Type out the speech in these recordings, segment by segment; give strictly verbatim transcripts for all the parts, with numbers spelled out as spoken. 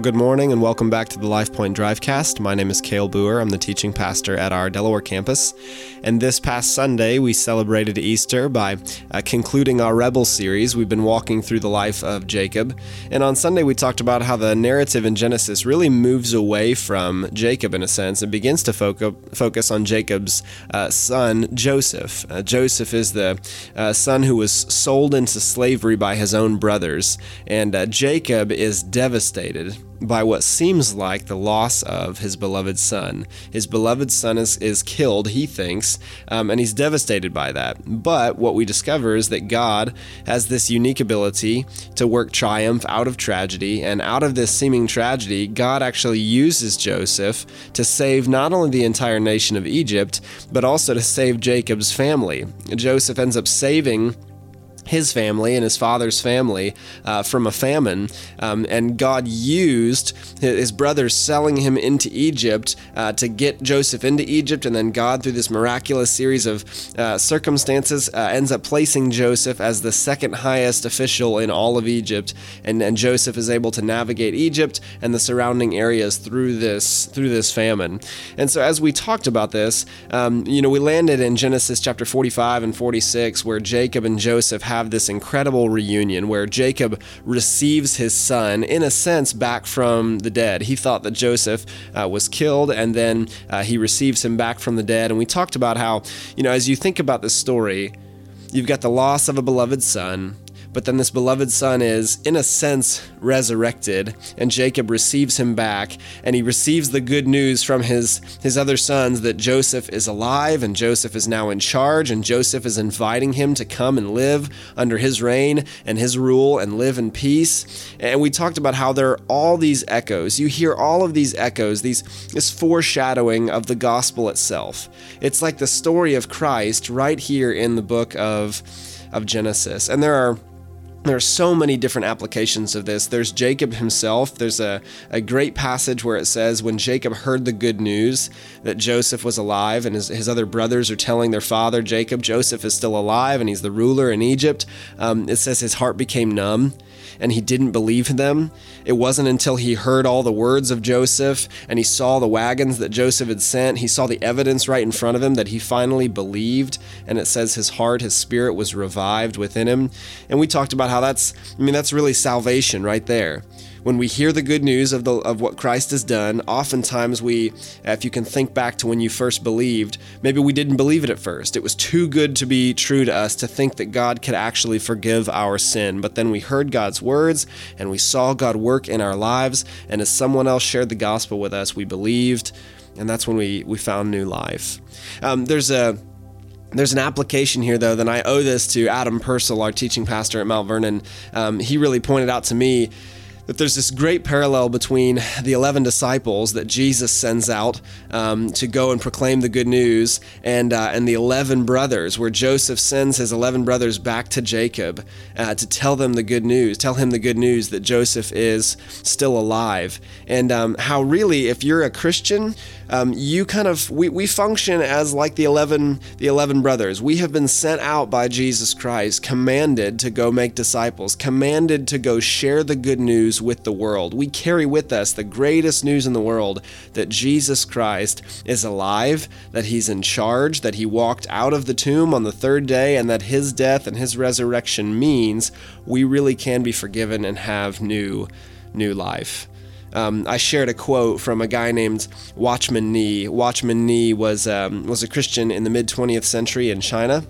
Well, good morning and welcome back to the LifePoint Drivecast. My name is Cale Boer. I'm the teaching pastor at our Delaware campus. And this past Sunday, we celebrated Easter by uh, concluding our Rebel series. We've been walking through the life of Jacob. And on Sunday, we talked about how the narrative in Genesis really moves away from Jacob in a sense and begins to focus focus on Jacob's uh, son, Joseph. Uh, Joseph is the uh, son who was sold into slavery by his own brothers. And uh, Jacob is devastated by what seems like the loss of his beloved son. His beloved son is, is killed, he thinks, um, and he's devastated by that. But what we discover is that God has this unique ability to work triumph out of tragedy, and out of this seeming tragedy, God actually uses Joseph to save not only the entire nation of Egypt, but also to save Jacob's family. Joseph ends up saving his family and his father's family uh, from a famine, um, and God used his brothers selling him into Egypt uh, to get Joseph into Egypt, and then God, through this miraculous series of uh, circumstances, uh, ends up placing Joseph as the second highest official in all of Egypt, and, and Joseph is able to navigate Egypt and the surrounding areas through this through this famine. And so as we talked about this, um, you know, we landed in Genesis chapter forty-five and forty-six, where Jacob and Joseph have this incredible reunion where Jacob receives his son, in a sense, back from the dead. He thought that Joseph uh, was killed, and then uh, he receives him back from the dead. And we talked about how, you know, as you think about this story, you've got the loss of a beloved son, but then this beloved son is, in a sense, resurrected, and Jacob receives him back, and he receives the good news from his, his other sons that Joseph is alive, and Joseph is now in charge, and Joseph is inviting him to come and live under his reign and his rule and live in peace. And we talked about how there are all these echoes. You hear all of these echoes, these this foreshadowing of the gospel itself. It's like the story of Christ right here in the book of, of Genesis. And there are There are so many different applications of this. There's Jacob himself. There's a, a great passage where it says when Jacob heard the good news that Joseph was alive, and his, his other brothers are telling their father, Jacob, Joseph is still alive and he's the ruler in Egypt. Um, it says his heart became numb and he didn't believe them. It wasn't until he heard all the words of Joseph and he saw the wagons that Joseph had sent, he saw the evidence right in front of him, that he finally believed. And it says his heart, his spirit was revived within him. And we talked about how that's, I mean, that's really salvation right there. When we hear the good news of the of what Christ has done, oftentimes we, if you can think back to when you first believed, maybe we didn't believe it at first. It was too good to be true to us to think that God could actually forgive our sin. But then we heard God's words and we saw God work in our lives. And as someone else shared the gospel with us, we believed. And that's when we, we found new life. Um, there's a There's an application here, though, that I owe this to Adam Purcell, our teaching pastor at Mount Vernon. Um, he really pointed out to me that there's this great parallel between the eleven disciples that Jesus sends out um, to go and proclaim the good news, and uh, and the eleven brothers, where Joseph sends his eleven brothers back to Jacob uh, to tell them the good news, tell him the good news that Joseph is still alive. And um, how really, if you're a Christian, um, you kind of, we, we function as like the eleven, the eleven brothers. We have been sent out by Jesus Christ, commanded to go make disciples, commanded to go share the good news with the world. We carry with us the greatest news in the world, that Jesus Christ is alive, that he's in charge, that he walked out of the tomb on the third day, and that his death and his resurrection means we really can be forgiven and have new, new life. Um, I shared a quote from a guy named Watchman Nee. Watchman Nee was um, was a Christian in the mid twentieth century in China.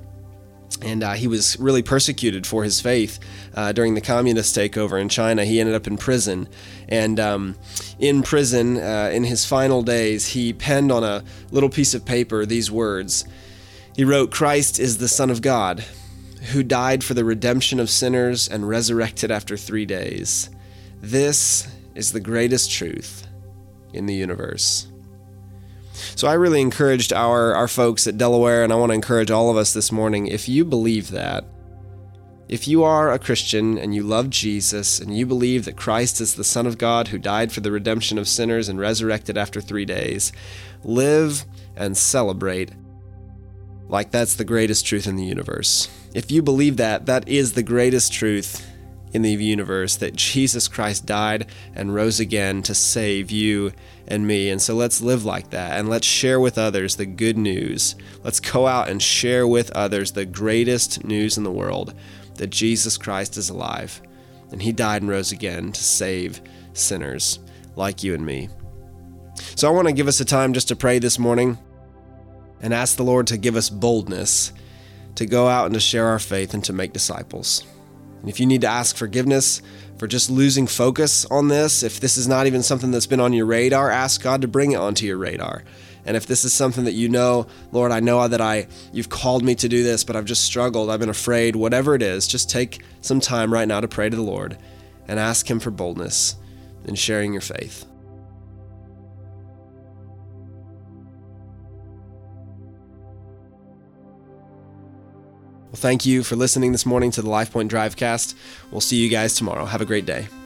And uh, he was really persecuted for his faith uh, during the communist takeover in China. He ended up in prison. And um, in prison, uh, in his final days, he penned on a little piece of paper these words. He wrote, "Christ is the Son of God, who died for the redemption of sinners and resurrected after three days. This is the greatest truth in the universe." So I really encouraged our, our folks at Delaware, and I want to encourage all of us this morning, if you believe that, if you are a Christian and you love Jesus and you believe that Christ is the Son of God who died for the redemption of sinners and resurrected after three days, live and celebrate like that's the greatest truth in the universe. If you believe that, that is the greatest truth in the universe, that Jesus Christ died and rose again to save you and me. And so let's live like that, and let's share with others the good news. Let's go out and share with others the greatest news in the world, that Jesus Christ is alive, and he died and rose again to save sinners like you and me. So I want to give us a time just to pray this morning and ask the Lord to give us boldness to go out and to share our faith and to make disciples. And if you need to ask forgiveness for just losing focus on this, if this is not even something that's been on your radar, ask God to bring it onto your radar. And if this is something that you know, Lord, I know that I you've called me to do this, but I've just struggled, I've been afraid, whatever it is, just take some time right now to pray to the Lord and ask him for boldness in sharing your faith. Well, thank you for listening this morning to the LifePoint Drivecast. We'll see you guys tomorrow. Have a great day.